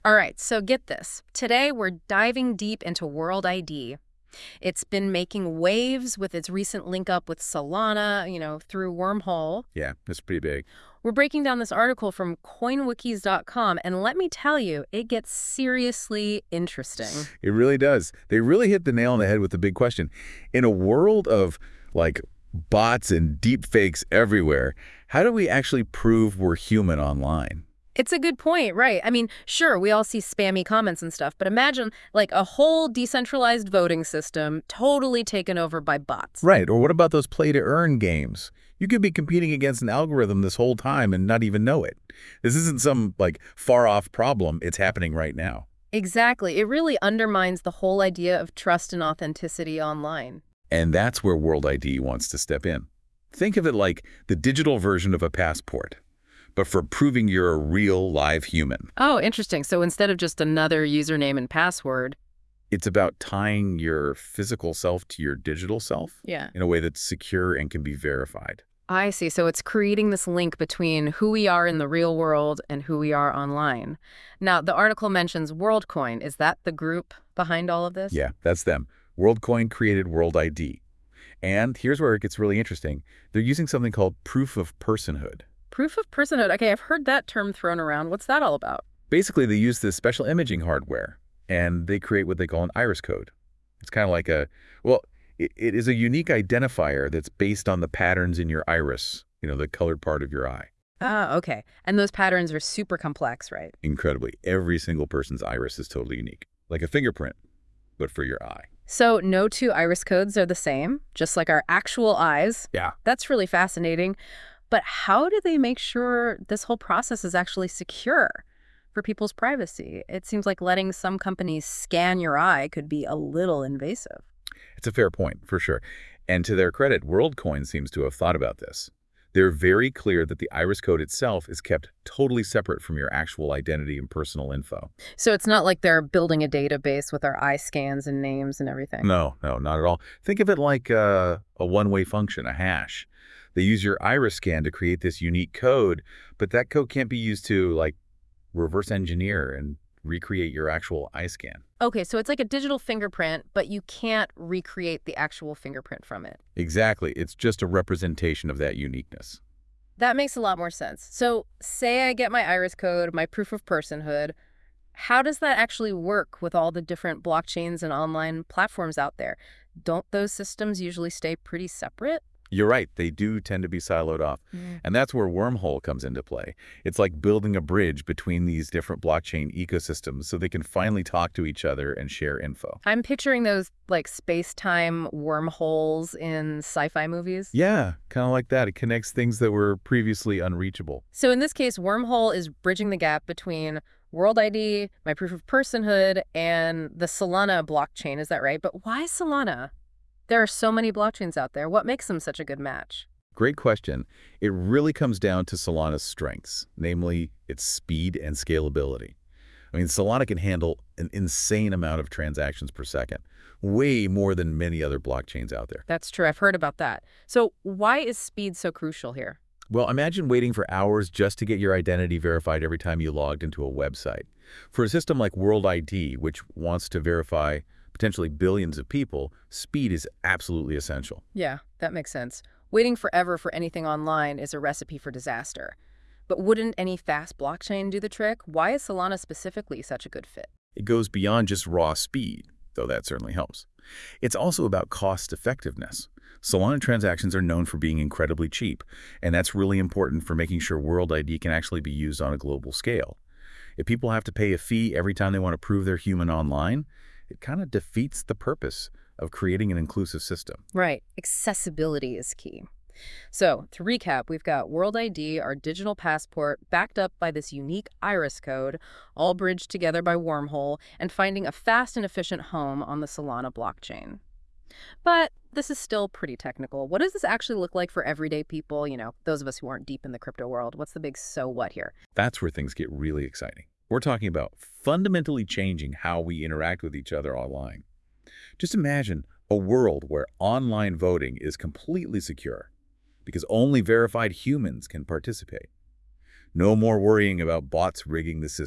All right, so get this. Today, we're diving deep into World ID. It's been making waves with its recent link up with Solana, through Wormhole. Yeah, that's pretty big. We're breaking down this article from coinwikis.com, and let me tell you, it gets seriously interesting. It really does. They really hit the nail on the head with the big question. In a world of, like, bots and deep fakes everywhere, how do we actually prove we're human online? It's a good point, right? I mean, sure, we all see spammy comments and stuff, but imagine like a whole decentralized voting system totally taken over by bots. Right, or what about those play-to-earn games? You could be competing against an algorithm this whole time and not even know it. This isn't some, like, far-off problem. It's happening right now. Exactly. It really undermines the whole idea of trust and authenticity online. And that's where World ID wants to step in. Think of it like the digital version of a passport, but for proving you're a real, live human. Oh, interesting. So instead of just another username and password. It's about tying your physical self to your digital self Yeah. in a way that's secure and can be verified. I see. So it's creating this link between who we are in the real world and who we are online. Now, the article mentions WorldCoin. Is that the group behind all of this? Yeah, that's them. WorldCoin created World ID. And here's where it gets really interesting. They're using something called proof of personhood. Proof of personhood. Okay, I've heard that term thrown around. What's that all about? Basically, they use this special imaging hardware, and they create what they call an iris code. It's kind of like it is a unique identifier that's based on the patterns in your iris, the colored part of your eye. Ah, okay. And those patterns are super complex, right? Incredibly, every single person's iris is totally unique, like a fingerprint, but for your eye. So no two iris codes are the same, just like our actual eyes. Yeah. That's really fascinating. But how do they make sure this whole process is actually secure for people's privacy? It seems like letting some companies scan your eye could be a little invasive. It's a fair point, for sure. And to their credit, WorldCoin seems to have thought about this. They're very clear that the iris code itself is kept totally separate from your actual identity and personal info. So it's not like they're building a database with our eye scans and names and everything. No, not at all. Think of it like a one-way function, a hash. They use your iris scan to create this unique code, but that code can't be used to, like, reverse engineer and recreate your actual eye scan. Okay, so it's like a digital fingerprint, but you can't recreate the actual fingerprint from it. Exactly. It's just a representation of that uniqueness. That makes a lot more sense. So say I get my iris code, my proof of personhood. How does that actually work with all the different blockchains and online platforms out there? Don't those systems usually stay pretty separate? You're right. They do tend to be siloed off. And that's where Wormhole comes into play. It's like building a bridge between these different blockchain ecosystems so they can finally talk to each other and share info. I'm picturing those like space-time wormholes in sci-fi movies. Yeah, kind of like that. It connects things that were previously unreachable. So in this case, Wormhole is bridging the gap between World ID, my proof of personhood, and the Solana blockchain. Is that right? But why Solana? There are so many blockchains out there. What makes them such a good match? Great question. It really comes down to Solana's strengths, namely its speed and scalability. I mean, Solana can handle an insane amount of transactions per second, way more than many other blockchains out there. That's true. I've heard about that. So why is speed so crucial here? Well, imagine waiting for hours just to get your identity verified every time you logged into a website. For a system like World ID, which wants to verify potentially billions of people, speed is absolutely essential. Yeah, that makes sense. Waiting forever for anything online is a recipe for disaster. But wouldn't any fast blockchain do the trick? Why is Solana specifically such a good fit? It goes beyond just raw speed, though that certainly helps. It's also about cost effectiveness. Solana transactions are known for being incredibly cheap, and that's really important for making sure World ID can actually be used on a global scale. If people have to pay a fee every time they want to prove they're human online, it kind of defeats the purpose of creating an inclusive system. Right. Accessibility is key. So, to recap, we've got World ID, our digital passport, backed up by this unique iris code, all bridged together by Wormhole, and finding a fast and efficient home on the Solana blockchain. But this is still pretty technical. What does this actually look like for everyday people, those of us who aren't deep in the crypto world? What's the big so what here? That's where things get really exciting. We're talking about fundamentally changing how we interact with each other online. Just imagine a world where online voting is completely secure because only verified humans can participate. No more worrying about bots rigging the system.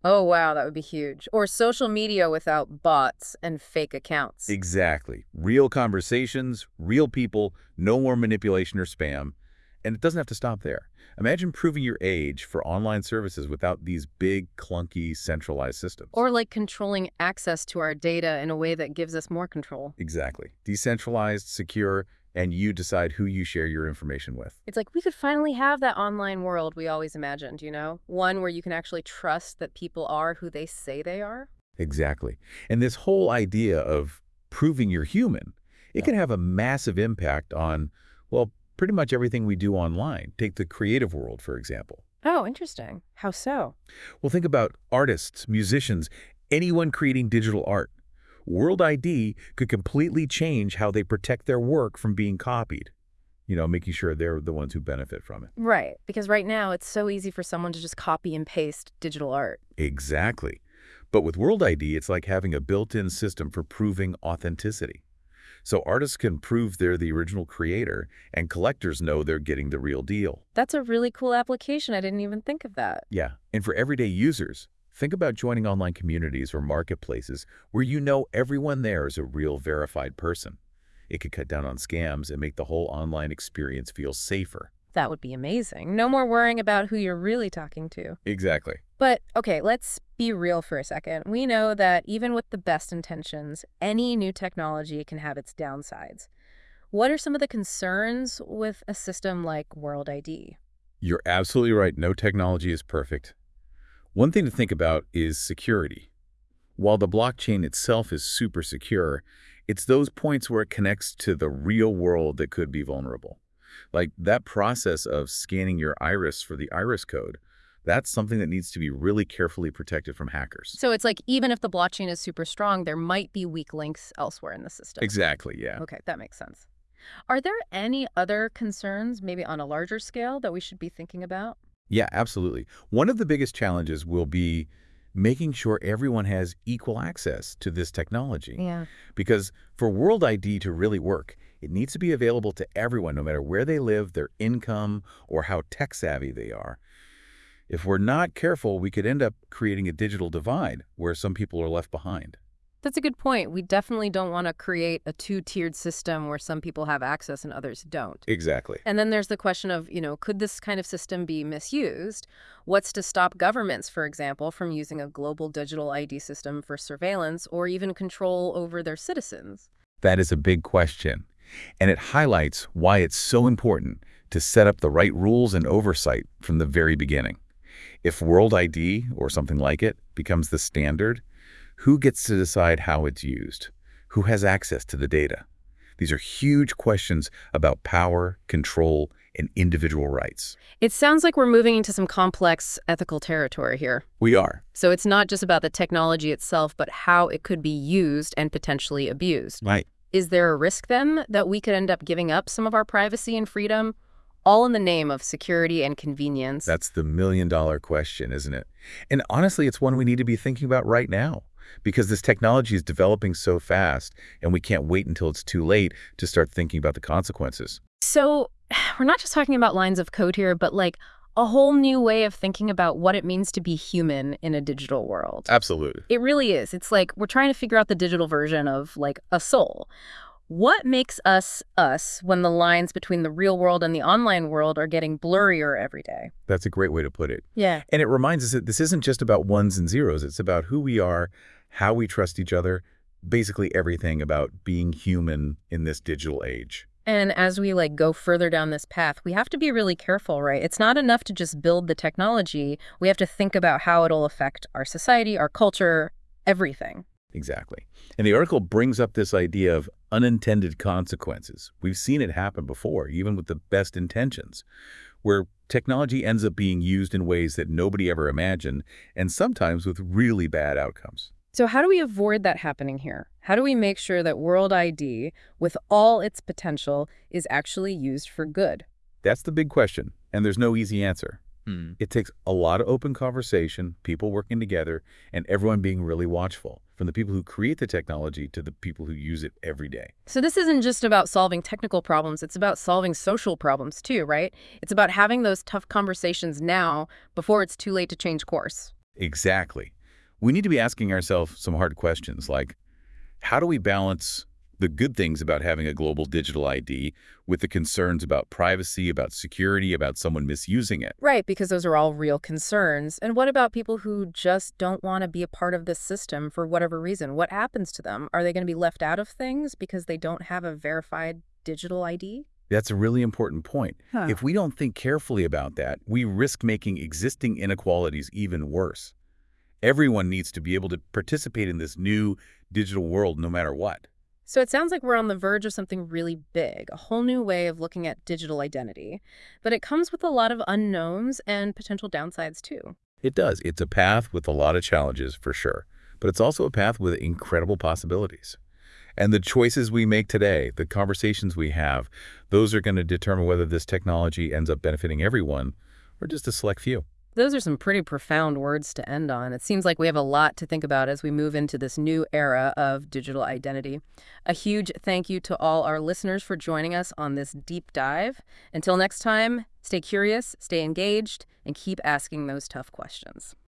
Oh, wow, that would be huge. Or social media without bots and fake accounts. Exactly. Real conversations, real people, no more manipulation or spam. And it doesn't have to stop there. Imagine proving your age for online services without these big, clunky, centralized systems. Or like controlling access to our data in a way that gives us more control. Exactly. Decentralized, secure, and you decide who you share your information with. It's like we could finally have that online world we always imagined, you know? One where you can actually trust that people are who they say they are. Exactly. And this whole idea of proving you're human, it Yeah. can have a massive impact on, well, pretty much everything we do online. Take the creative world, for example. Oh, interesting. How so? Well, think about artists, musicians, anyone creating digital art. World ID could completely change how they protect their work from being copied, making sure they're the ones who benefit from it. Right, because right now it's so easy for someone to just copy and paste digital art. Exactly. But with World ID, it's like having a built-in system for proving authenticity. So artists can prove they're the original creator, and collectors know they're getting the real deal. That's a really cool application. I didn't even think of that. Yeah, and for everyday users, think about joining online communities or marketplaces where you know everyone there is a real verified person. It could cut down on scams and make the whole online experience feel safer. That would be amazing. No more worrying about who you're really talking to. Exactly. But, okay, let's be real for a second. We know that even with the best intentions, any new technology can have its downsides. What are some of the concerns with a system like World ID? You're absolutely right. No technology is perfect. One thing to think about is security. While the blockchain itself is super secure, it's those points where it connects to the real world that could be vulnerable. Like that process of scanning your iris for the iris code, that's something that needs to be really carefully protected from hackers. So it's like even if the blockchain is super strong, there might be weak links elsewhere in the system. Exactly, yeah. Okay, that makes sense. Are there any other concerns, maybe on a larger scale, that we should be thinking about? Yeah, absolutely. One of the biggest challenges will be making sure everyone has equal access to this technology. Yeah. Because for World ID to really work, it needs to be available to everyone, no matter where they live, their income, or how tech-savvy they are. If we're not careful, we could end up creating a digital divide where some people are left behind. That's a good point. We definitely don't want to create a two-tiered system where some people have access and others don't. Exactly. And then there's the question of, could this kind of system be misused? What's to stop governments, for example, from using a global digital ID system for surveillance or even control over their citizens? That is a big question. And it highlights why it's so important to set up the right rules and oversight from the very beginning. If World ID, or something like it, becomes the standard, who gets to decide how it's used? Who has access to the data? These are huge questions about power, control, and individual rights. It sounds like we're moving into some complex ethical territory here. We are. So it's not just about the technology itself, but how it could be used and potentially abused. Right. Is there a risk, then, that we could end up giving up some of our privacy and freedom, all in the name of security and convenience? That's the million-dollar question, isn't it? And honestly, it's one we need to be thinking about right now, because this technology is developing so fast, and we can't wait until it's too late to start thinking about the consequences. So we're not just talking about lines of code here, but like a whole new way of thinking about what it means to be human in a digital world. Absolutely. It really is. It's like we're trying to figure out the digital version of like a soul. What makes us us when the lines between the real world and the online world are getting blurrier every day? That's a great way to put it. Yeah. And it reminds us that this isn't just about ones and zeros. It's about who we are, how we trust each other, basically everything about being human in this digital age. And as we like go further down this path, we have to be really careful, right? It's not enough to just build the technology. We have to think about how it'll affect our society, our culture, everything. Exactly. And the article brings up this idea of unintended consequences. We've seen it happen before, even with the best intentions, where technology ends up being used in ways that nobody ever imagined, and sometimes with really bad outcomes. So how do we avoid that happening here? How do we make sure that World ID, with all its potential, is actually used for good? That's the big question, and there's no easy answer. It takes a lot of open conversation, people working together, and everyone being really watchful, from the people who create the technology to the people who use it every day. So this isn't just about solving technical problems, it's about solving social problems too, right? It's about having those tough conversations now before it's too late to change course. Exactly. We need to be asking ourselves some hard questions like, how do we balance the good things about having a global digital ID with the concerns about privacy, about security, about someone misusing it? Right, because those are all real concerns. And what about people who just don't want to be a part of this system for whatever reason? What happens to them? Are they going to be left out of things because they don't have a verified digital ID? That's a really important point. Huh. If we don't think carefully about that, we risk making existing inequalities even worse. Everyone needs to be able to participate in this new digital world no matter what. So it sounds like we're on the verge of something really big, a whole new way of looking at digital identity. But it comes with a lot of unknowns and potential downsides too. It does. It's a path with a lot of challenges for sure, but it's also a path with incredible possibilities. And the choices we make today, the conversations we have, those are going to determine whether this technology ends up benefiting everyone or just a select few. Those are some pretty profound words to end on. It seems like we have a lot to think about as we move into this new era of digital identity. A huge thank you to all our listeners for joining us on this deep dive. Until next time, stay curious, stay engaged, and keep asking those tough questions.